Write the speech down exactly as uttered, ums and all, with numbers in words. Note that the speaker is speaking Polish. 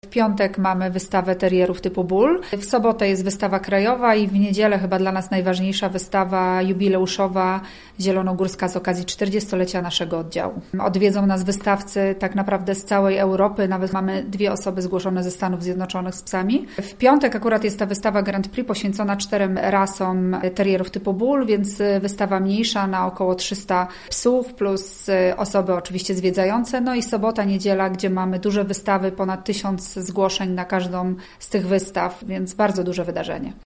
W piątek mamy wystawę terierów typu Bull. W sobotę jest wystawa krajowa i w niedzielę chyba dla nas najważniejsza wystawa jubileuszowa zielonogórska z okazji czterdziestolecia naszego oddziału. Odwiedzą nas wystawcy tak naprawdę z całej Europy, nawet mamy dwie osoby zgłoszone ze Stanów Zjednoczonych z psami. W piątek akurat jest ta wystawa Grand Prix poświęcona czterem rasom terierów typu Bull, więc wystawa mniejsza na około trzysta psów plus osoby oczywiście zwiedzające. No i sobota, niedziela, gdzie mamy duże wystawy, ponad tysiąc zgłoszeń na każdą z tych wystaw, więc bardzo duże wydarzenie.